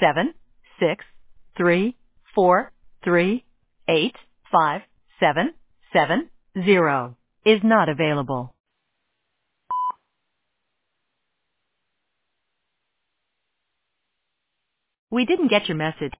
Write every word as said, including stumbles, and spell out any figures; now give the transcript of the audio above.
seven six three four three eight five seven seven zero is not available. We didn't get your message.